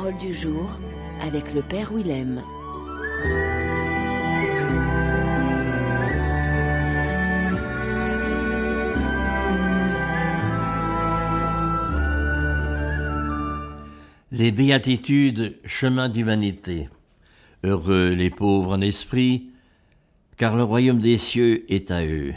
parole du jour avec le Père Willem. Les béatitudes, chemin d'humanité. Heureux les pauvres en esprit, car le royaume des cieux est à eux.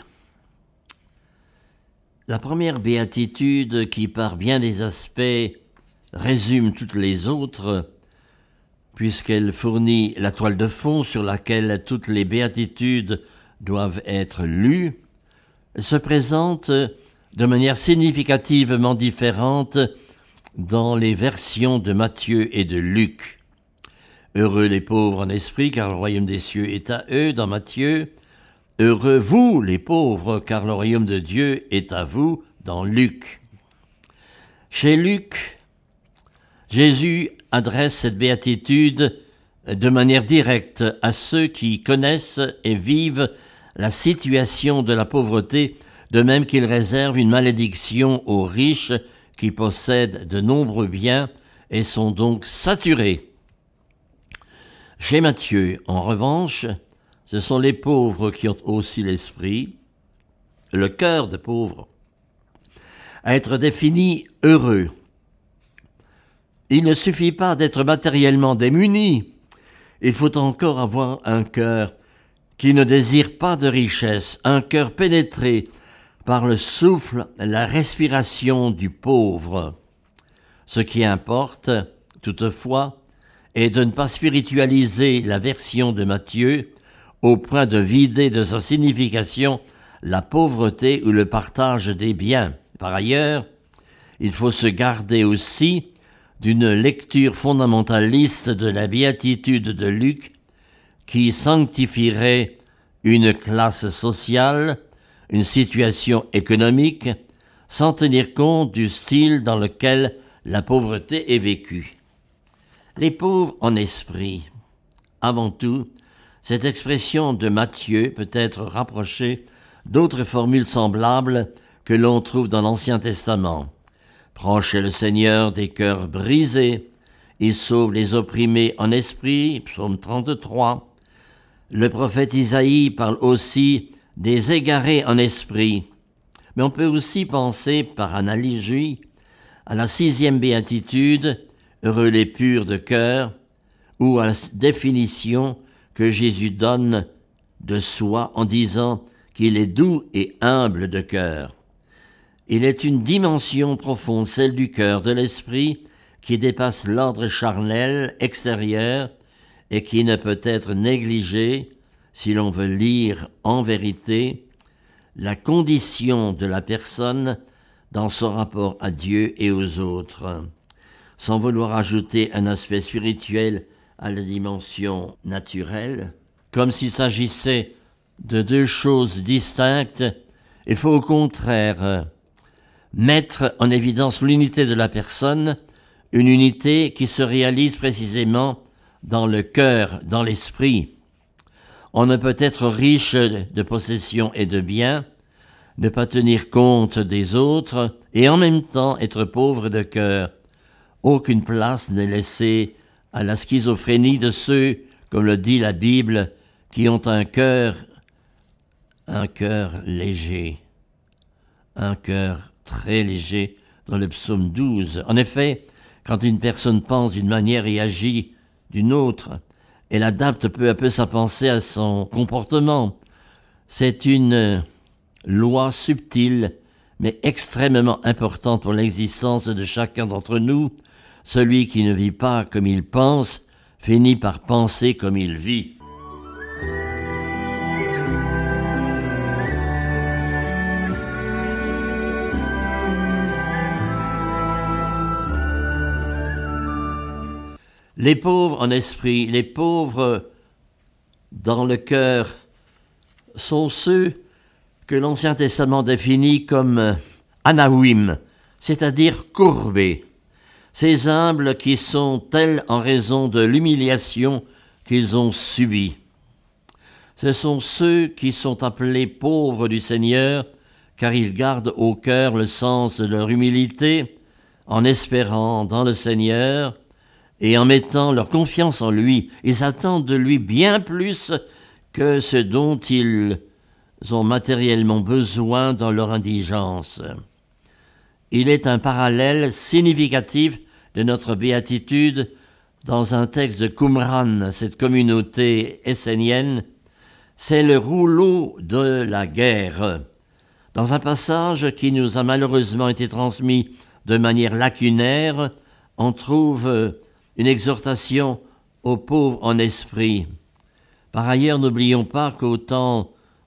La première béatitude, qui par bien des aspects résume toutes les autres, puisqu'elle fournit la toile de fond sur laquelle toutes les béatitudes doivent être lues, se présente de manière significativement différente dans les versions de Matthieu et de Luc. Heureux les pauvres en esprit, car le royaume des cieux est à eux, dans Matthieu. Heureux vous, les pauvres, car le royaume de Dieu est à vous, dans Luc. Chez Luc, Jésus adresse cette béatitude de manière directe à ceux qui connaissent et vivent la situation de la pauvreté, de même qu'il réserve une malédiction aux riches qui possèdent de nombreux biens et sont donc saturés. Chez Matthieu, en revanche, ce sont les pauvres qui ont aussi l'esprit, le cœur de pauvre, à être défini heureux. Il ne suffit pas d'être matériellement démuni, il faut encore avoir un cœur qui ne désire pas de richesse, un cœur pénétré par le souffle, la respiration du pauvre. Ce qui importe, toutefois, est de ne pas spiritualiser la version de Matthieu au point de vider de sa signification la pauvreté ou le partage des biens. Par ailleurs, il faut se garder aussi d'une lecture fondamentaliste de la béatitude de Luc qui sanctifierait une classe sociale, une situation économique, sans tenir compte du style dans lequel la pauvreté est vécue. Les pauvres en esprit. Avant tout, cette expression de Matthieu peut être rapprochée d'autres formules semblables que l'on trouve dans l'Ancien Testament. Proche est le Seigneur des cœurs brisés, il sauve les opprimés en esprit, psaume 33. Le prophète Isaïe parle aussi des égarés en esprit, mais on peut aussi penser par analogie à la 6e béatitude, heureux les purs de cœur, ou à la définition que Jésus donne de soi en disant qu'il est doux et humble de cœur. Il est une dimension profonde, celle du cœur, de l'esprit, qui dépasse l'ordre charnel extérieur et qui ne peut être négligée si l'on veut lire en vérité la condition de la personne dans son rapport à Dieu et aux autres, sans vouloir ajouter un aspect spirituel à la dimension naturelle. Comme s'il s'agissait de deux choses distinctes, il faut au contraire mettre en évidence l'unité de la personne, une unité qui se réalise précisément dans le cœur, dans l'esprit. On ne peut être riche de possessions et de biens, ne pas tenir compte des autres et en même temps être pauvre de cœur. Aucune place n'est laissée à la schizophrénie de ceux, comme le dit la Bible, qui ont un cœur léger, un cœur très léger dans le psaume 12. En effet, quand une personne pense d'une manière et agit d'une autre, elle adapte peu à peu sa pensée à son comportement. C'est une loi subtile, mais extrêmement importante pour l'existence de chacun d'entre nous. Celui qui ne vit pas comme il pense, finit par penser comme il vit. Les pauvres en esprit, les pauvres dans le cœur, sont ceux que l'Ancien Testament définit comme anawim, c'est-à-dire courbés. Ces humbles qui sont tels en raison de l'humiliation qu'ils ont subie. Ce sont ceux qui sont appelés pauvres du Seigneur, car ils gardent au cœur le sens de leur humilité, en espérant dans le Seigneur et en mettant leur confiance en lui, ils attendent de lui bien plus que ce dont ils ont matériellement besoin dans leur indigence. Il est un parallèle significatif de notre béatitude dans un texte de Qumran, cette communauté essénienne. C'est le rouleau de la guerre. Dans un passage qui nous a malheureusement été transmis de manière lacunaire, on trouve une exhortation aux pauvres en esprit. Par ailleurs, n'oublions pas qu'au temps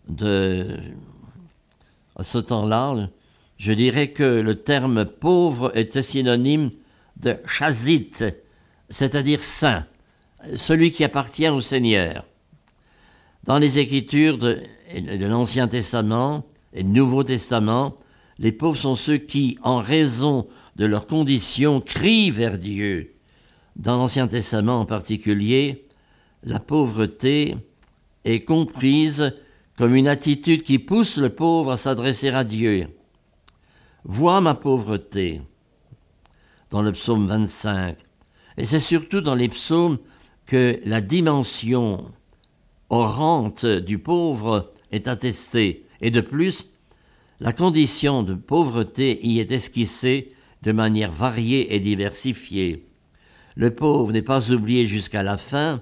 à ce temps-là, je dirais que le terme pauvre était synonyme de chazit, c'est-à-dire saint, celui qui appartient au Seigneur. Dans les Écritures de l'Ancien Testament et du Nouveau Testament, les pauvres sont ceux qui, en raison de leur condition, crient vers Dieu. Dans l'Ancien Testament en particulier, la pauvreté est comprise comme une attitude qui pousse le pauvre à s'adresser à Dieu. Vois ma pauvreté, dans le psaume 25. Et c'est surtout dans les psaumes que la dimension orante du pauvre est attestée. Et de plus, la condition de pauvreté y est esquissée de manière variée et diversifiée. Le pauvre n'est pas oublié jusqu'à la fin.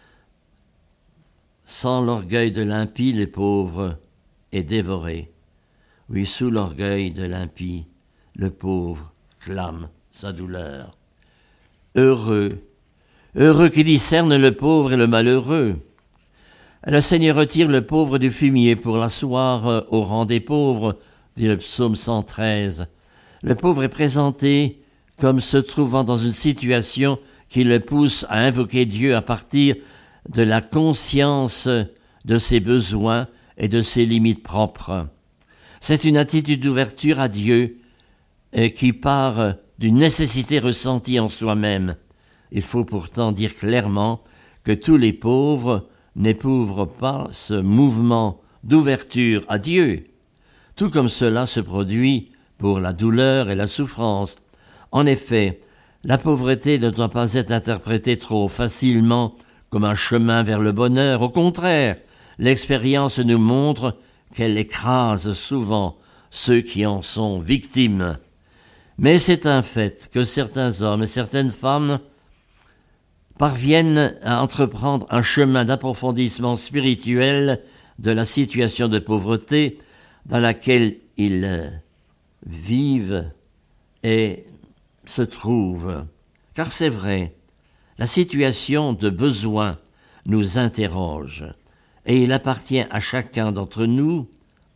Sans l'orgueil de l'impie, le pauvre est dévoré. Oui, sous l'orgueil de l'impie, le pauvre clame sa douleur. Heureux qui discerne le pauvre et le malheureux. Le Seigneur retire le pauvre du fumier pour l'asseoir au rang des pauvres, dit le psaume 113. Le pauvre est présenté comme se trouvant dans une situation qui le pousse à invoquer Dieu à partir de la conscience de ses besoins et de ses limites propres. C'est une attitude d'ouverture à Dieu qui part d'une nécessité ressentie en soi-même. Il faut pourtant dire clairement que tous les pauvres n'éprouvent pas ce mouvement d'ouverture à Dieu, tout comme cela se produit pour la douleur et la souffrance. En effet, la pauvreté ne doit pas être interprétée trop facilement comme un chemin vers le bonheur. Au contraire, l'expérience nous montre qu'elle écrase souvent ceux qui en sont victimes. Mais c'est un fait que certains hommes et certaines femmes parviennent à entreprendre un chemin d'approfondissement spirituel de la situation de pauvreté dans laquelle ils vivent et se trouvent. Car c'est vrai, la situation de besoin nous interroge et il appartient à chacun d'entre nous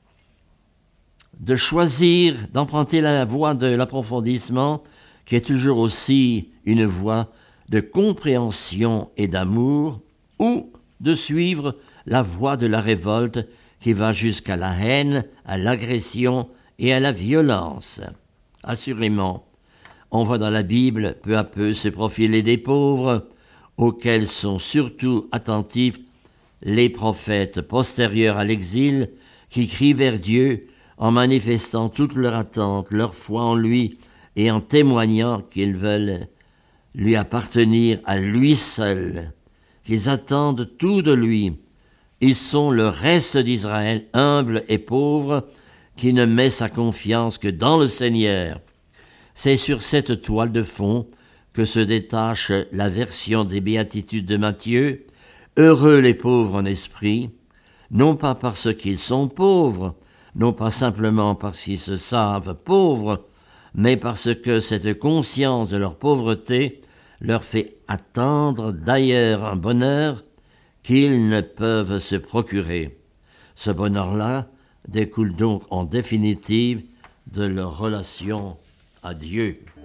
de choisir d'emprunter la voie de l'approfondissement qui est toujours aussi une voie de compréhension et d'amour, ou de suivre la voie de la révolte qui va jusqu'à la haine, à l'agression et à la violence. Assurément, on voit dans la Bible peu à peu se profiler des pauvres, auxquels sont surtout attentifs les prophètes postérieurs à l'exil, qui crient vers Dieu en manifestant toute leur attente, leur foi en lui et en témoignant qu'ils veulent lui appartenir à lui seul, qu'ils attendent tout de lui. Ils sont le reste d'Israël, humble et pauvre, qui ne met sa confiance que dans le Seigneur. C'est sur cette toile de fond que se détache la version des béatitudes de Matthieu. Heureux les pauvres en esprit, non pas parce qu'ils sont pauvres, non pas simplement parce qu'ils se savent pauvres, mais parce que cette conscience de leur pauvreté leur fait attendre d'ailleurs un bonheur qu'ils ne peuvent se procurer. Ce bonheur-là découle donc en définitive de leur relation à Dieu.